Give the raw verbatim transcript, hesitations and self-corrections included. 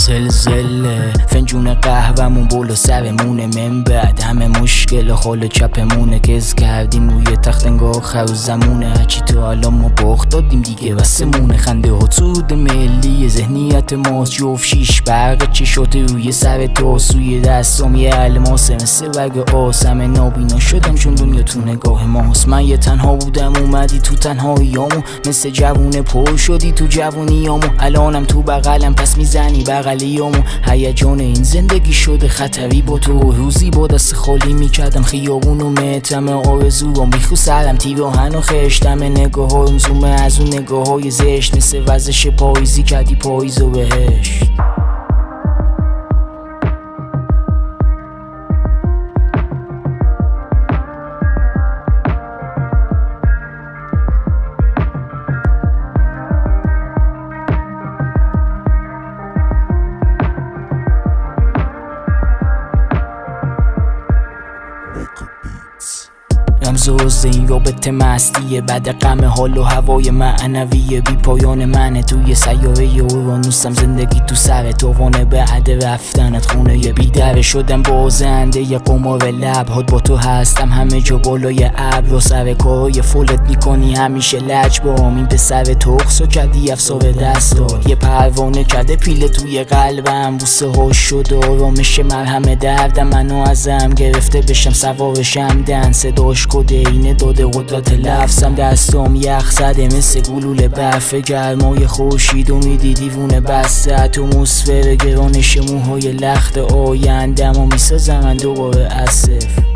زلزله فنجون قهوه‌مون بولو سرمونه من بعد همه مشکل خال چپمونه کز کردیم روی تخت انگار خر زمونه هرچی تو حالا ما باخت دادیم دیگه بسمونه خنده ها سود ملی ذهنیت ماست جفت شیش برق چشات روی سر تو سوی دستم یه الماسه مثل برگ آس همه نابینا شدم چون دنیا تو نگاه ماست من یه تنها بودم اومدی تو تنهاییامو مثل جوون پر شدی تو جوونیامو الانم تو بغلم پس میزنی بغلیامو هیجان این زندگی شده خطری با تو روزی با دست خالی میکردم خیابونو مترم آرزوام بیخو سرم تیراهن و خشتم نگاه هایم زومه از اون نگاه های زشت مثل وزش پاییزی کردی پاییزو بهشت رمزوز این رابطه مستیه بعد غم حال و هوای معنویه بی پایان منه توی سیاره اورانوسم زندگی تو سر توانه بعد رفتنت خونه یه بیدره شدم بازنده یه قمار لب هات با تو هستم همه جا بالای ابر و سر کارای فولت میکنی همیشه لج با این پسر تخصو کردی افسار دستات یه پروانه کرده پیله توی قلبم بوسه ها شد آرامش مرهم دردم منو ازم گرفته بشم سوارشم دن صداش کده اینه داده قدرت لفظم دستام یخ زده مثل گلوله برف گرمای خورشید و میدی دیوونه بسته اتمسفر گرانش موهای لخت آیندم و میسازم من دوباره از صفر